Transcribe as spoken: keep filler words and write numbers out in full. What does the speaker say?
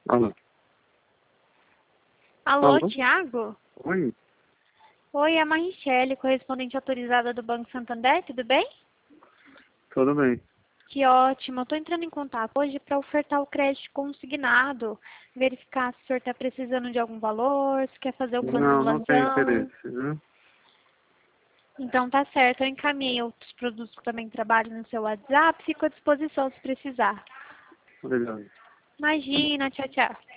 Alô? Alô, Alô? Thiago? Oi? Oi, é a Marichele, correspondente autorizada do Banco Santander, tudo bem? Tudo bem. Que ótimo, eu estou entrando em contato hoje para ofertar o crédito consignado, verificar se o senhor está precisando de algum valor, se quer fazer o plano de Não, não tem plantão. interesse, viu? Então tá certo, eu encaminhei outros produtos que também trabalham no seu WhatsApp, fico à disposição se precisar. Obrigado. Imagina, tchau, tchau.